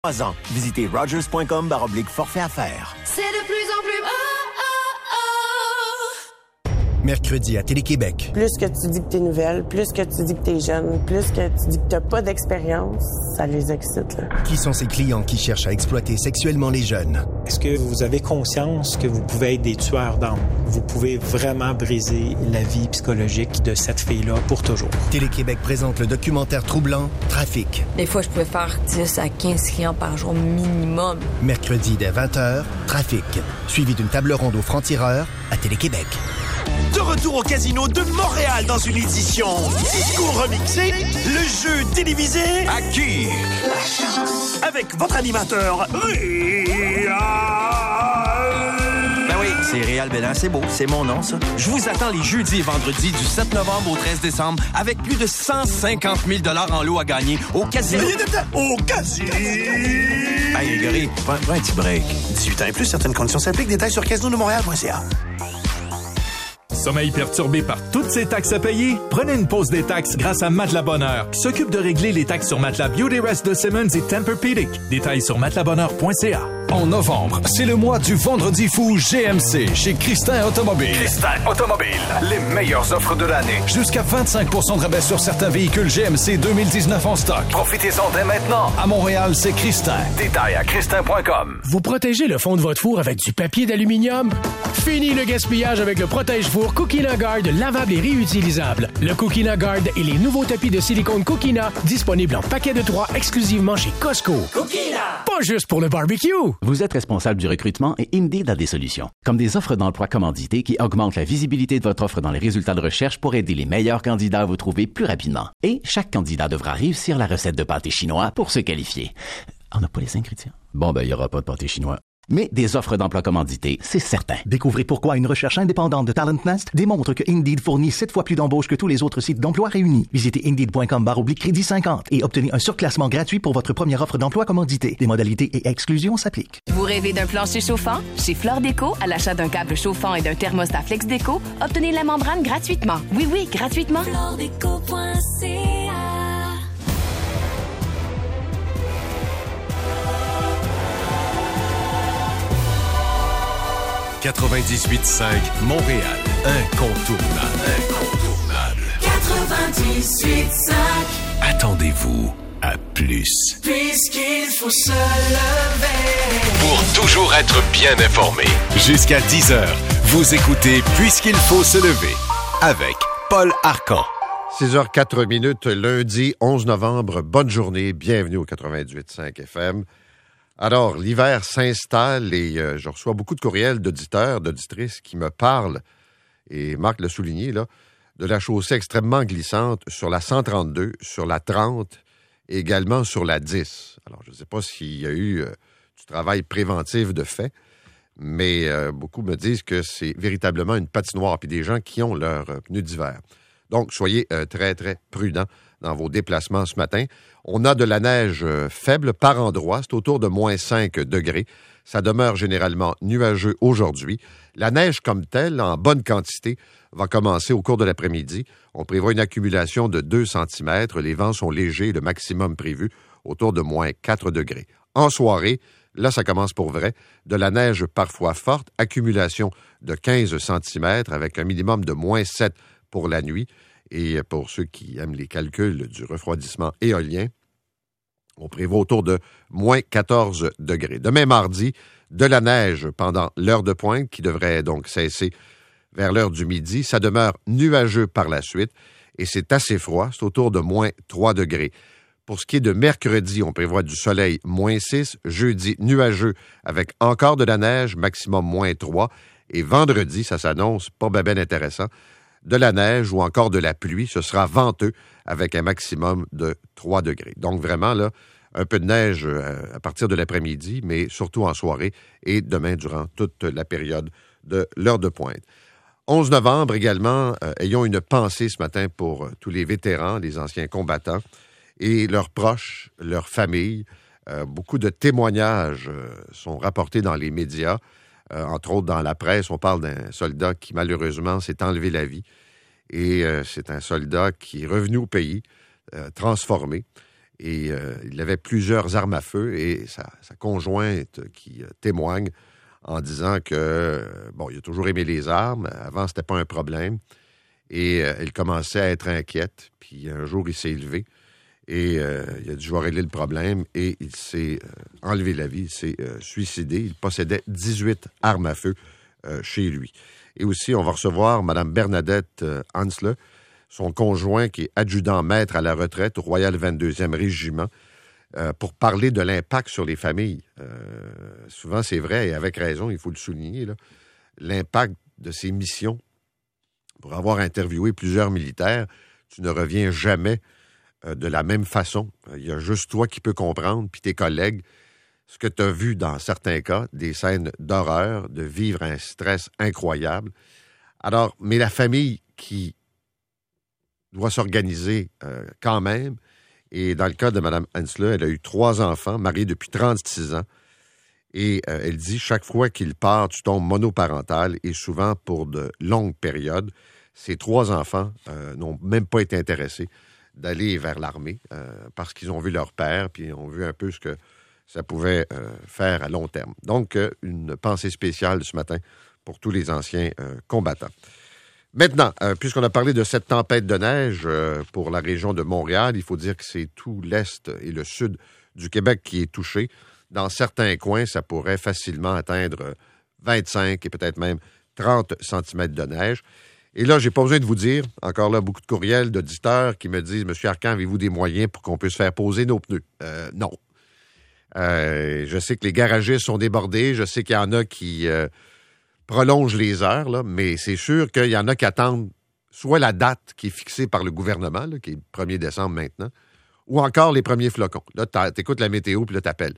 3 ans. Visitez rogers.com/forfait affaires. C'est de plus en plus Mercredi à Télé-Québec. Plus que tu dis que t'es nouvelle, plus que tu dis que t'es jeune, plus que tu dis que t'as pas d'expérience, ça les excite, là. Qui sont ces clients qui cherchent à exploiter sexuellement les jeunes? Est-ce que vous avez conscience que vous pouvez être des tueurs d'âmes? Vous pouvez vraiment briser la vie psychologique de cette fille-là pour toujours. Télé-Québec présente le documentaire troublant Trafic. Des fois, je pouvais faire 10 à 15 clients par jour minimum. Mercredi dès 20h, Trafic. Suivi d'une table ronde aux francs-tireurs à Télé-Québec. De retour au Casino de Montréal dans une édition disco remixée, le jeu télévisé À qui la chance avec votre animateur Réal. Ben oui, c'est Réal Bélan, c'est beau, c'est mon nom ça. Je vous attends les jeudis et vendredis du 7 novembre au 13 décembre avec plus de 150 000 $ en lot à gagner au Casino. Au Casino. Hey Grégory, prends un petit break. 18 ans et plus, certaines conditions s'appliquent. Détails sur casinodemontréal.ca. Sommeil perturbé par toutes ces taxes à payer? Prenez une pause des taxes grâce à Matelas Bonheur, qui s'occupe de régler les taxes sur matelas Beautyrest de Simmons et Tempur-Pedic. Détails sur matelasbonheur.ca. En novembre, c'est le mois du vendredi fou GMC chez Christin Automobile. Christin Automobile, les meilleures offres de l'année. Jusqu'à 25% de rabais sur certains véhicules GMC 2019 en stock. Profitez-en dès maintenant. À Montréal, c'est Christin. Détails à christin.com. Vous protégez le fond de votre four avec du papier d'aluminium? Fini le gaspillage avec le protège-four Cookina Guard lavable et réutilisable. Le Cookina Guard et les nouveaux tapis de silicone Cookina disponibles en paquet de 3 exclusivement chez Costco. Cookina! Pas juste pour le barbecue! Vous êtes responsable du recrutement et Indeed a des solutions. Comme des offres d'emploi commanditées qui augmentent la visibilité de votre offre dans les résultats de recherche pour aider les meilleurs candidats à vous trouver plus rapidement. Et chaque candidat devra réussir la recette de pâté chinois pour se qualifier. On n'a pas les ingrédients. Bon, il n'y aura pas de pâté chinois. Mais des offres d'emploi commanditées, c'est certain. Découvrez pourquoi une recherche indépendante de Talent Nest démontre que Indeed fournit 7 fois plus d'embauches que tous les autres sites d'emploi réunis. Visitez Indeed.com/crédit 50 et obtenez un surclassement gratuit pour votre première offre d'emploi commanditée. Des modalités et exclusions s'appliquent. Vous rêvez d'un plancher chauffant? Chez Fleur Déco, à l'achat d'un câble chauffant et d'un thermostat Flex Déco, obtenez la membrane gratuitement. Oui, gratuitement. FleurDéco.ca. 98.5 Montréal. Incontournable. 98.5. Attendez-vous à plus. Puisqu'il faut se lever. Pour toujours être bien informé. Jusqu'à 10h, vous écoutez Puisqu'il faut se lever avec Paul Arcan. 6h04, lundi 11 novembre. Bonne journée. Bienvenue au 98.5 FM. Alors, l'hiver s'installe et je reçois beaucoup de courriels d'auditeurs, d'auditrices qui me parlent, et Marc l'a souligné, là, de la chaussée extrêmement glissante sur la 132, sur la 30 et également sur la 10. Alors, je ne sais pas s'il y a eu du travail préventif de fait, mais beaucoup me disent que c'est véritablement une patinoire, puis des gens qui ont leurs pneus d'hiver. Donc, soyez très, très prudents dans vos déplacements ce matin. On a de la neige faible par endroits, c'est autour de moins 5 degrés. Ça demeure généralement nuageux aujourd'hui. La neige comme telle, en bonne quantité, va commencer au cours de l'après-midi. On prévoit une accumulation de 2 cm. Les vents sont légers, le maximum prévu autour de moins 4 degrés. En soirée, là, ça commence pour vrai. De la neige parfois forte, accumulation de 15 cm avec un minimum de moins 7 pour la nuit. Et pour ceux qui aiment les calculs du refroidissement éolien, on prévoit autour de moins 14 degrés. Demain mardi, de la neige pendant l'heure de pointe qui devrait donc cesser vers l'heure du midi. Ça demeure nuageux par la suite et c'est assez froid. C'est autour de moins 3 degrés. Pour ce qui est de mercredi, on prévoit du soleil moins 6. Jeudi, nuageux avec encore de la neige, maximum moins 3. Et vendredi, ça s'annonce pas ben intéressant. De la neige ou encore de la pluie. Ce sera venteux avec un maximum de 3 degrés. Donc vraiment, là, un peu de neige à partir de l'après-midi, mais surtout en soirée et demain durant toute la période de l'heure de pointe. 11 novembre également, ayons une pensée ce matin pour tous les vétérans, les anciens combattants et leurs proches, leurs familles. Beaucoup de témoignages sont rapportés dans les médias. Entre autres, dans la presse, on parle d'un soldat qui, malheureusement, s'est enlevé la vie. Et c'est un soldat qui est revenu au pays, transformé. Et il avait plusieurs armes à feu et sa conjointe qui témoigne en disant que, il a toujours aimé les armes. Avant, c'était pas un problème. Et elle commençait à être inquiète. Puis un jour, il s'est élevé et il a dit, je vais régler le problème. Et il s'est enlevé la vie, il s'est suicidé. Il possédait 18 armes à feu chez lui. Et aussi, on va recevoir Mme Bernadette Hansle, son conjoint qui est adjudant-maître à la retraite au Royal 22e Régiment, pour parler de l'impact sur les familles. Souvent, c'est vrai, et avec raison, il faut le souligner, là, l'impact de ces missions. Pour avoir interviewé plusieurs militaires, tu ne reviens jamais de la même façon. Il y a juste toi qui peux comprendre, puis tes collègues, ce que tu as vu dans certains cas, des scènes d'horreur, de vivre un stress incroyable. Alors, mais la famille qui doit s'organiser quand même, et dans le cas de Mme Hansle, elle a eu 3 enfants, mariée depuis 36 ans, et elle dit, chaque fois qu'il part, tu tombes monoparental, et souvent pour de longues périodes. Ces 3 enfants n'ont même pas été intéressés d'aller vers l'armée parce qu'ils ont vu leur père, puis ont vu un peu ce que ça pouvait faire à long terme. Donc, une pensée spéciale ce matin pour tous les anciens combattants. Maintenant, puisqu'on a parlé de cette tempête de neige pour la région de Montréal, il faut dire que c'est tout l'est et le sud du Québec qui est touché. Dans certains coins, ça pourrait facilement atteindre 25 et peut-être même 30 cm de neige. Et là, j'ai pas besoin de vous dire, encore là, beaucoup de courriels d'auditeurs qui me disent « Monsieur Arcan, avez-vous des moyens pour qu'on puisse faire poser nos pneus? » Non. Je sais que les garagistes sont débordés. Je sais qu'il y en a qui prolongent les heures, là, mais c'est sûr qu'il y en a qui attendent soit la date qui est fixée par le gouvernement, là, qui est le 1er décembre maintenant, ou encore les premiers flocons. Là, t'écoutes la météo, puis là, t'appelles.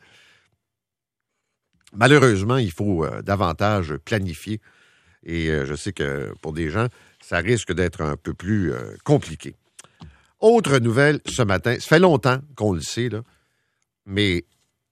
Malheureusement, il faut davantage planifier. Et je sais que pour des gens, ça risque d'être un peu plus compliqué. Autre nouvelle ce matin, ça fait longtemps qu'on le sait, là, mais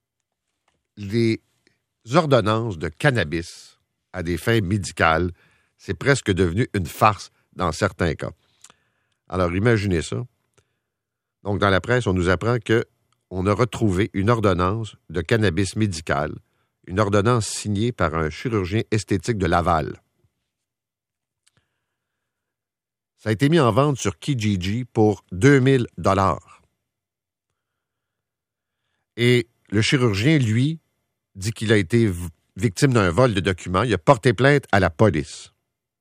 les ordonnances de cannabis à des fins médicales, c'est presque devenu une farce dans certains cas. Alors, imaginez ça. Donc, dans la presse, on nous apprend qu'on a retrouvé une ordonnance de cannabis médical, une ordonnance signée par un chirurgien esthétique de Laval. Ça a été mis en vente sur Kijiji pour 2000 $. Et le chirurgien, lui, dit qu'il a été victime d'un vol de documents. Il a porté plainte à la police.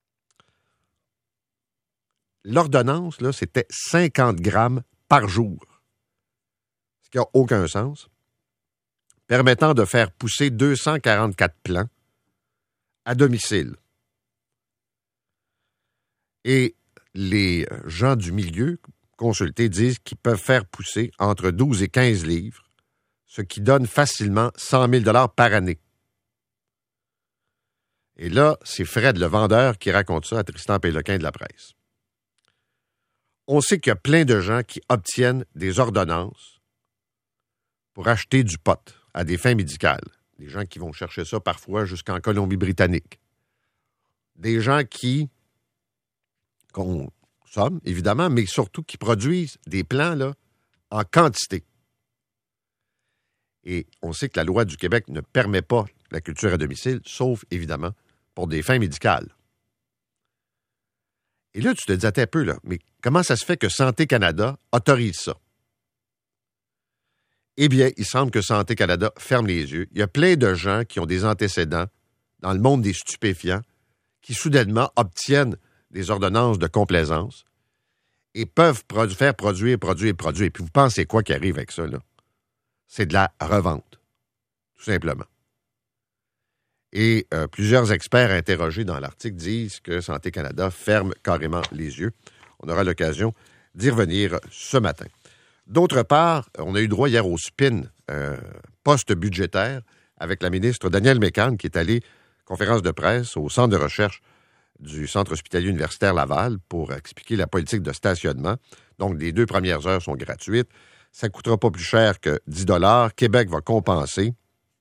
L'ordonnance, là, c'était 50 grammes par jour. Ce qui n'a aucun sens. Permettant de faire pousser 244 plants à domicile. Et les gens du milieu consultés disent qu'ils peuvent faire pousser entre 12 et 15 livres, ce qui donne facilement 100 000 $ par année. Et là, c'est Fred, le vendeur, qui raconte ça à Tristan Péloquin de la presse. On sait qu'il y a plein de gens qui obtiennent des ordonnances pour acheter du pot à des fins médicales. Des gens qui vont chercher ça parfois jusqu'en Colombie-Britannique. Des gens qui consomment, évidemment, mais surtout qui produisent des plants là, en quantité. Et on sait que la loi du Québec ne permet pas la culture à domicile, sauf, évidemment, pour des fins médicales. Et là, tu te dis, attends un peu, là, mais comment ça se fait que Santé Canada autorise ça? Eh bien, il semble que Santé Canada ferme les yeux. Il y a plein de gens qui ont des antécédents dans le monde des stupéfiants qui, soudainement, obtiennent des ordonnances de complaisance et peuvent faire produire. Puis vous pensez quoi qui arrive avec ça, là? C'est de la revente, tout simplement. Et plusieurs experts interrogés dans l'article disent que Santé Canada ferme carrément les yeux. On aura l'occasion d'y revenir ce matin. D'autre part, on a eu droit hier au spin post-budgétaire avec la ministre Danielle Mécan qui est allée, conférence de presse, au centre de recherche du Centre hospitalier universitaire Laval pour expliquer la politique de stationnement. Donc, les 2 premières heures sont gratuites. Ça ne coûtera pas plus cher que 10 $. Québec va compenser.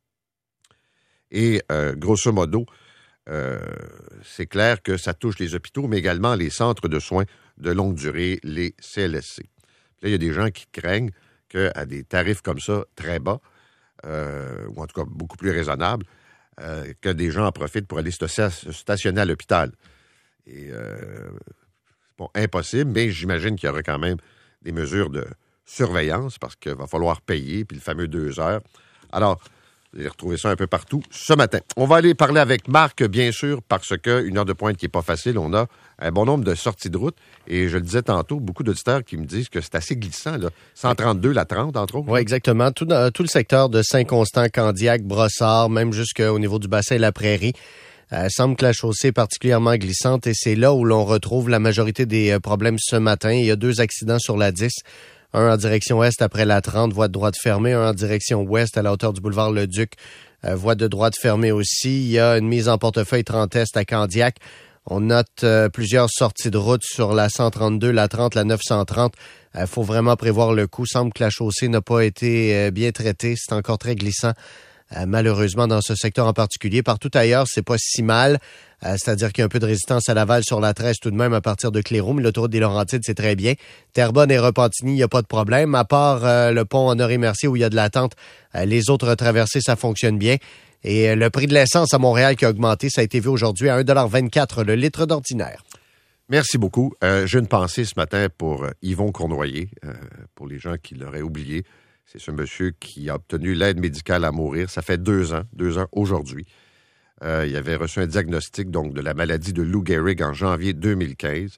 Et grosso modo, c'est clair que ça touche les hôpitaux, mais également les centres de soins de longue durée, les CLSC. Là, il y a des gens qui craignent qu'à des tarifs comme ça, très bas, ou en tout cas beaucoup plus raisonnables, que des gens en profitent pour aller se stationner à l'hôpital. Et c'est pas impossible, mais j'imagine qu'il y aura quand même des mesures de surveillance parce qu'il va falloir payer, puis le fameux 2 heures. Alors, vous allez retrouver ça un peu partout ce matin. On va aller parler avec Marc, bien sûr, parce qu'une heure de pointe qui n'est pas facile, on a un bon nombre de sorties de route. Et je le disais tantôt, beaucoup d'auditeurs qui me disent que c'est assez glissant, là. 132, la 30, entre autres. Oui, exactement. Tout le secteur de Saint-Constant, Candiac, Brossard, même jusqu'au niveau du bassin de la Prairie. Semble que la chaussée est particulièrement glissante et c'est là où l'on retrouve la majorité des problèmes ce matin. Il y a 2 accidents sur la 10. Un en direction est après la 30, voie de droite fermée. Un en direction ouest à la hauteur du boulevard Le Duc, voie de droite fermée aussi. Il y a une mise en portefeuille 30 est à Candiac. On note plusieurs sorties de route sur la 132, la 30, la 930. Faut vraiment prévoir le coup. Semble que la chaussée n'a pas été bien traitée. C'est encore très glissant. Malheureusement, dans ce secteur en particulier. Partout ailleurs, c'est pas si mal. C'est-à-dire qu'il y a un peu de résistance à Laval sur la 13 tout de même à partir de Claireaux, mais l'autoroute des Laurentides, c'est très bien. Terrebonne et Repentigny, il n'y a pas de problème. À part le pont Honoré-Mercier où il y a de l'attente, les autres traversées, ça fonctionne bien. Et le prix de l'essence à Montréal qui a augmenté, ça a été vu aujourd'hui à 1,24 $ le litre d'ordinaire. Merci beaucoup. J'ai une pensée ce matin pour Yvon Cournoyer, pour les gens qui l'auraient oublié. C'est ce monsieur qui a obtenu l'aide médicale à mourir. Ça fait 2 ans aujourd'hui. Il avait reçu un diagnostic donc, de la maladie de Lou Gehrig en janvier 2015.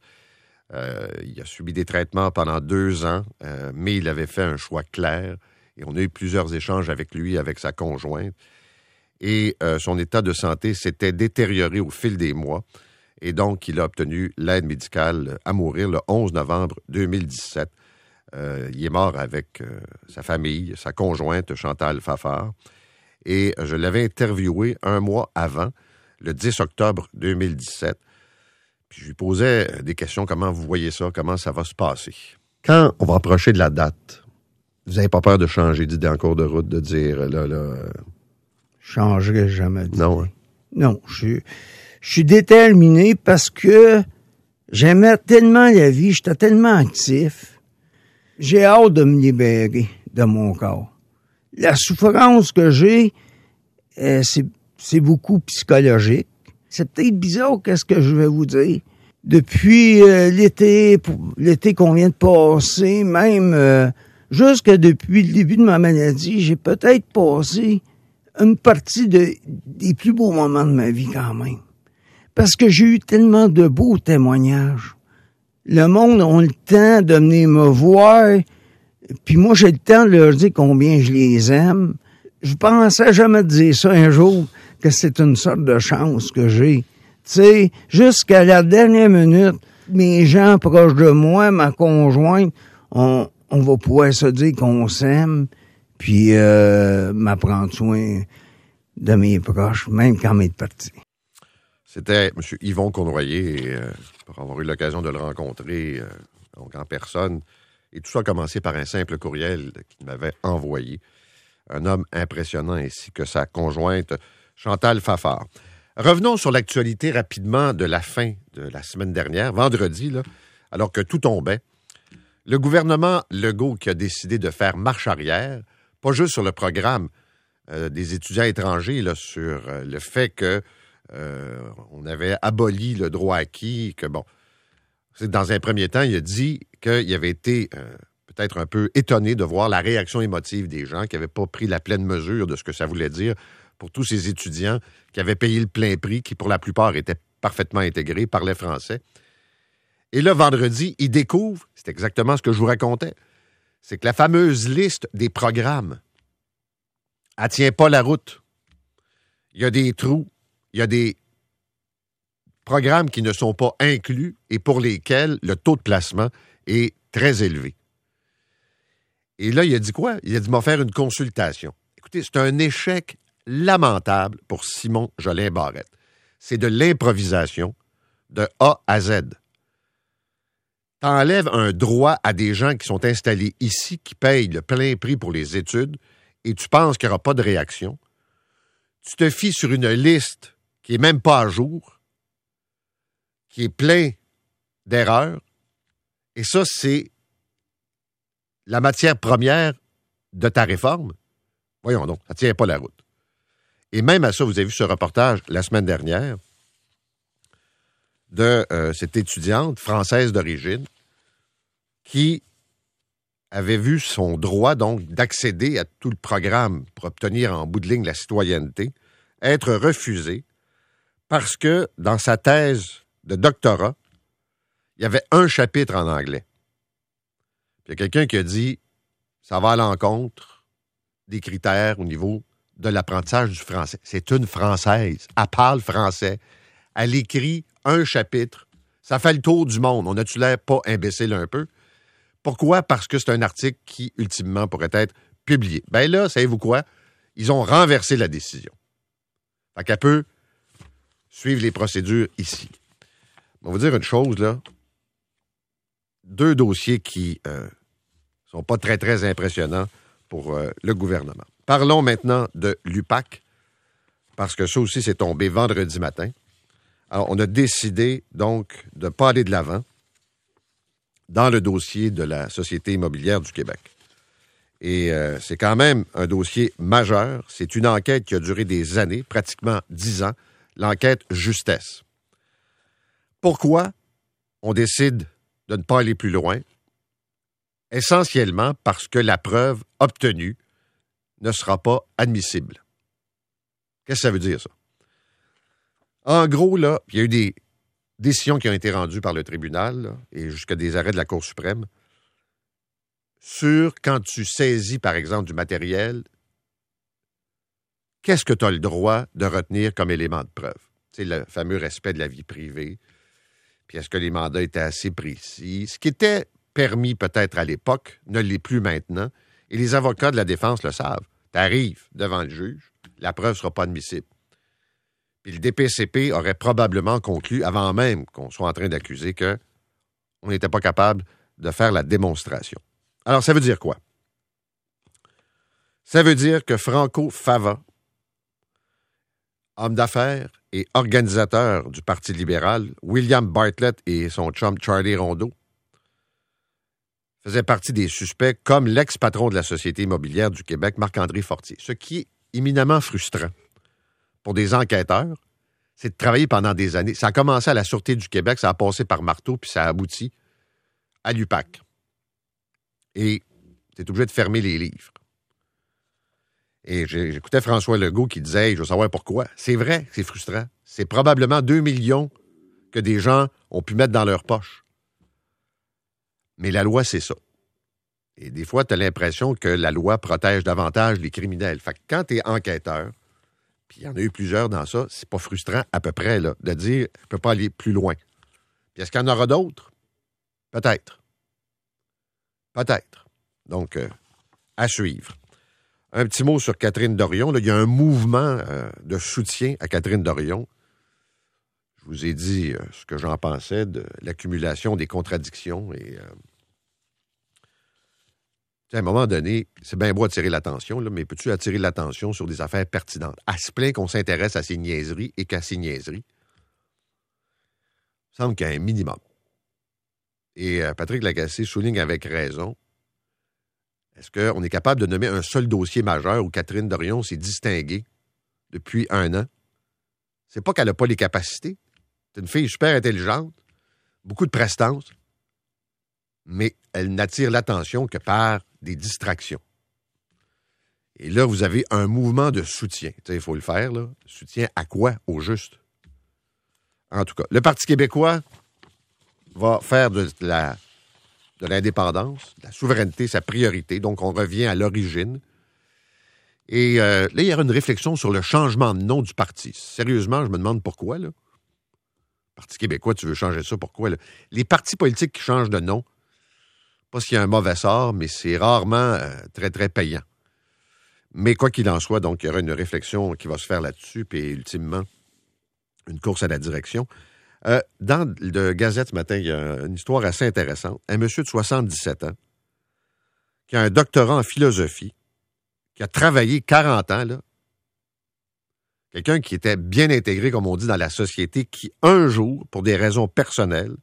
Il a subi des traitements pendant 2 ans, mais il avait fait un choix clair. Et on a eu plusieurs échanges avec lui, avec sa conjointe. Et son état de santé s'était détérioré au fil des mois. Et donc, il a obtenu l'aide médicale à mourir le 11 novembre 2017. Il est mort avec sa famille, sa conjointe, Chantal Fafard. Et je l'avais interviewé 1 mois avant, le 10 octobre 2017. Puis je lui posais des questions, comment vous voyez ça, comment ça va se passer. Quand on va approcher de la date, vous n'avez pas peur de changer d'idée en cours de route, de dire, là... Je changerai jamais d'idée. Non, hein? Non, je suis déterminé parce que j'aimais tellement la vie, j'étais tellement actif. J'ai hâte de me libérer de mon corps. La souffrance que j'ai, c'est beaucoup psychologique. C'est peut-être bizarre, qu'est-ce que je vais vous dire. Depuis l'été qu'on vient de passer, même jusque depuis le début de ma maladie, j'ai peut-être passé une partie des plus beaux moments de ma vie quand même. Parce que j'ai eu tellement de beaux témoignages. Le monde a le temps de venir me voir, puis moi, j'ai le temps de leur dire combien je les aime. Je pensais jamais dire ça un jour, que c'est une sorte de chance que j'ai. Tu sais, jusqu'à la dernière minute, mes gens proches de moi, ma conjointe, on va pouvoir se dire qu'on s'aime, puis m'apprendre soin de mes proches, même quand on est parti. C'était M. Yvon Cournoyer, pour avoir eu l'occasion de le rencontrer donc en personne. Et tout ça a commencé par un simple courriel qu'il m'avait envoyé. Un homme impressionnant ainsi que sa conjointe Chantal Fafard. Revenons sur l'actualité rapidement de la fin de la semaine dernière, vendredi, là, alors que tout tombait. Le gouvernement Legault qui a décidé de faire marche arrière, pas juste sur le programme des étudiants étrangers, là, sur le fait que on avait aboli le droit acquis, que bon, dans un premier temps, il a dit qu'il avait été peut-être un peu étonné de voir la réaction émotive des gens qui n'avaient pas pris la pleine mesure de ce que ça voulait dire pour tous ces étudiants qui avaient payé le plein prix, qui pour la plupart étaient parfaitement intégrés, parlaient français. Et là, vendredi, il découvre, c'est exactement ce que je vous racontais, c'est que la fameuse liste des programmes, elle ne tient pas la route. Il y a des trous. Il y a des programmes qui ne sont pas inclus et pour lesquels le taux de placement est très élevé. Et là, il a dit quoi? Il a dit m'a faire une consultation. Écoutez, c'est un échec lamentable pour Simon Jolin-Barrette. C'est de l'improvisation de A à Z. T'enlèves un droit à des gens qui sont installés ici, qui payent le plein prix pour les études, et tu penses qu'il n'y aura pas de réaction. Tu te fies sur une liste qui n'est même pas à jour, qui est plein d'erreurs, et ça, c'est la matière première de ta réforme? Voyons donc, ça ne tient pas la route. Et même à ça, vous avez vu ce reportage la semaine dernière de cette étudiante française d'origine qui avait vu son droit, donc, d'accéder à tout le programme pour obtenir en bout de ligne la citoyenneté, être refusé parce que, dans sa thèse de doctorat, il y avait un chapitre en anglais. Puis il y a quelqu'un qui a dit, ça va à l'encontre des critères au niveau de l'apprentissage du français. C'est une Française. Elle parle français. Elle écrit un chapitre. Ça fait le tour du monde. On a-tu l'air pas imbécile un peu? Pourquoi? Parce que c'est un article qui, ultimement, pourrait être publié. Ben là, savez-vous quoi? Ils ont renversé la décision. Fait qu'elle peut suivre les procédures ici. On va vous dire une chose, là. 2 dossiers qui sont pas très, très impressionnants pour le gouvernement. Parlons maintenant de l'UPAC, parce que ça aussi, c'est tombé vendredi matin. Alors, on a décidé, donc, de ne pas aller de l'avant dans le dossier de la Société immobilière du Québec. Et c'est quand même un dossier majeur. C'est une enquête qui a duré des années, pratiquement 10 ans, l'enquête Justesse. Pourquoi on décide de ne pas aller plus loin? Essentiellement parce que la preuve obtenue ne sera pas admissible. Qu'est-ce que ça veut dire, ça? En gros, là, il y a eu des décisions qui ont été rendues par le tribunal, là, et jusqu'à des arrêts de la Cour suprême, sur quand tu saisis, par exemple, du matériel, qu'est-ce que tu as le droit de retenir comme élément de preuve? Tu sais, le fameux respect de la vie privée. Puis est-ce que les mandats étaient assez précis? Ce qui était permis peut-être à l'époque ne l'est plus maintenant. Et les avocats de la défense le savent. Tu arrives devant le juge, la preuve ne sera pas admissible. Puis le DPCP aurait probablement conclu, avant même qu'on soit en train d'accuser, qu'on n'était pas capable de faire la démonstration. Alors, ça veut dire quoi? Ça veut dire que Franco Fava, homme d'affaires et organisateur du Parti libéral, William Bartlett et son chum Charlie Rondeau, faisaient partie des suspects comme l'ex-patron de la Société immobilière du Québec, Marc-André Fortier. Ce qui est éminemment frustrant pour des enquêteurs, c'est de travailler pendant des années. Ça a commencé à la Sûreté du Québec, ça a passé par marteau, puis ça a abouti à l'UPAC. Et tu es obligé de fermer les livres. Et j'écoutais François Legault qui disait hey, « Je veux savoir pourquoi. » C'est vrai, c'est frustrant. C'est probablement 2 millions que des gens ont pu mettre dans leur poche. Mais la loi, c'est ça. Et des fois, tu as l'impression que la loi protège davantage les criminels. Fait que quand tu es enquêteur, puis il y en a eu plusieurs dans ça, c'est pas frustrant à peu près là, de dire « Je ne peux pas aller plus loin. » Puis est-ce qu'il y en aura d'autres? Peut-être. Peut-être. Donc, à suivre. Un petit mot sur Catherine Dorion. Là, il y a un mouvement de soutien à Catherine Dorion. Je vous ai dit ce que j'en pensais de l'accumulation des contradictions. Et à un moment donné, c'est bien beau attirer l'attention, là, mais peux-tu attirer l'attention sur des affaires pertinentes? Elle se plaint qu'on s'intéresse à ses niaiseries et qu'à ses niaiseries. Il semble qu'il y a un minimum. Et Patrick Lagacé souligne avec raison. Est-ce qu'on est capable de nommer un seul dossier majeur où Catherine Dorion s'est distinguée depuis 1 an? C'est pas qu'elle n'a pas les capacités. C'est une fille super intelligente, beaucoup de prestance, mais elle n'attire l'attention que par des distractions. Et là, vous avez un mouvement de soutien. Il faut le faire, là. Soutien à quoi, au juste? En tout cas, le Parti québécois va faire de l'indépendance, de la souveraineté, sa priorité. Donc, on revient à l'origine. Et là, il y aura une réflexion sur le changement de nom du parti. Sérieusement, je me demande pourquoi, là. Parti québécois, tu veux changer ça, pourquoi, là? Les partis politiques qui changent de nom, pas s'il y a un mauvais sort, mais c'est rarement très, très payant. Mais quoi qu'il en soit, donc, il y aura une réflexion qui va se faire là-dessus, puis ultimement, une course à la direction. Dans le Gazette ce matin, il y a une histoire assez intéressante. Un monsieur de 77 ans qui a un doctorat en philosophie, qui a travaillé 40 ans, là. Quelqu'un qui était bien intégré, comme on dit, dans la société, qui, un jour, pour des raisons personnelles,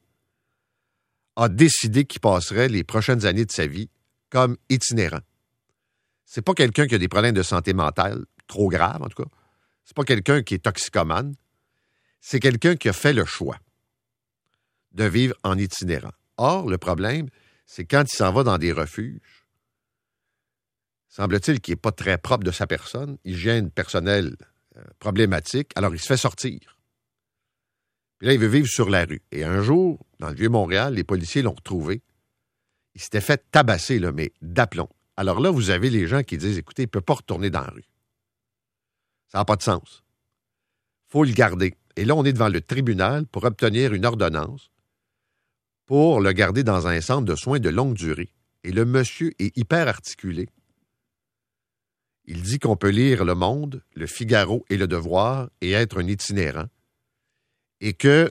a décidé qu'il passerait les prochaines années de sa vie comme itinérant. C'est pas quelqu'un qui a des problèmes de santé mentale, trop graves en tout cas. C'est pas quelqu'un qui est toxicomane. C'est quelqu'un qui a fait le choix de vivre en itinérant. Or, le problème, c'est quand il s'en va dans des refuges, semble-t-il qu'il n'est pas très propre de sa personne, hygiène personnelle problématique, alors il se fait sortir. Puis là, il veut vivre sur la rue. Et un jour, dans le Vieux-Montréal, les policiers l'ont retrouvé. Il s'était fait tabasser, là, mais d'aplomb. Alors là, vous avez les gens qui disent, écoutez, il ne peut pas retourner dans la rue. Ça n'a pas de sens. Il faut le garder. Et là, on est devant le tribunal pour obtenir une ordonnance pour le garder dans un centre de soins de longue durée. Et le monsieur est hyper articulé. Il dit qu'on peut lire Le Monde, Le Figaro et Le Devoir et être un itinérant. Et que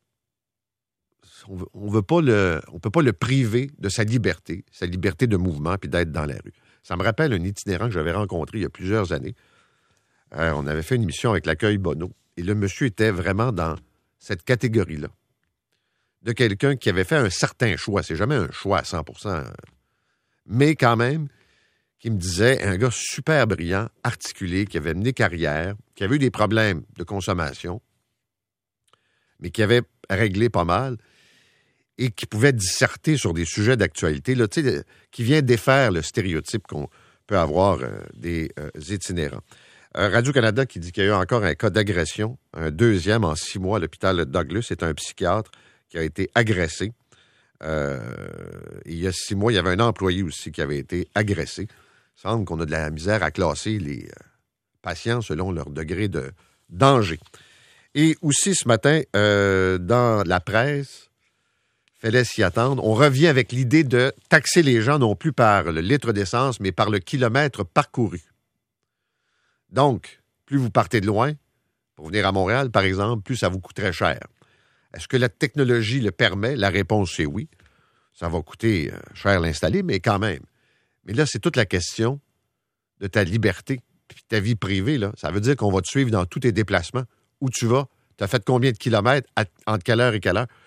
on ne peut pas le priver de sa liberté de mouvement puis d'être dans la rue. Ça me rappelle un itinérant que j'avais rencontré il y a plusieurs années. On avait fait une émission avec l'Accueil Bonneau. Et le monsieur était vraiment dans cette catégorie-là. De quelqu'un qui avait fait un certain choix. C'est jamais un choix à 100%. Mais quand même, qui me disait, un gars super brillant, articulé, qui avait mené carrière, qui avait eu des problèmes de consommation, mais qui avait réglé pas mal, et qui pouvait disserter sur des sujets d'actualité, là, qui vient défaire le stéréotype qu'on peut avoir des itinérants. Radio-Canada qui dit qu'il y a eu encore un cas d'agression, un deuxième en 6 mois à l'hôpital Douglas. C'est un psychiatre qui a été agressé. Il y a 6 mois, il y avait un employé aussi qui avait été agressé. Il semble qu'on a de la misère à classer les patients selon leur degré de danger. Et aussi ce matin, dans la presse, fallait s'y attendre, on revient avec l'idée de taxer les gens non plus par le litre d'essence, mais par le kilomètre parcouru. Donc, plus vous partez de loin, pour venir à Montréal, par exemple, plus ça vous coûterait cher. Est-ce que la technologie le permet? La réponse, c'est oui. Ça va coûter cher l'installer, mais quand même. Mais là, c'est toute la question de ta liberté puis ta vie privée. Là. Ça veut dire qu'on va te suivre dans tous tes déplacements. Où tu vas? Tu as fait combien de kilomètres? Entre quelle heure et quelle heure?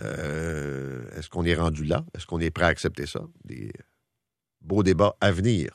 Est-ce qu'on est rendu là? Est-ce qu'on est prêt à accepter ça? Des beaux débats à venir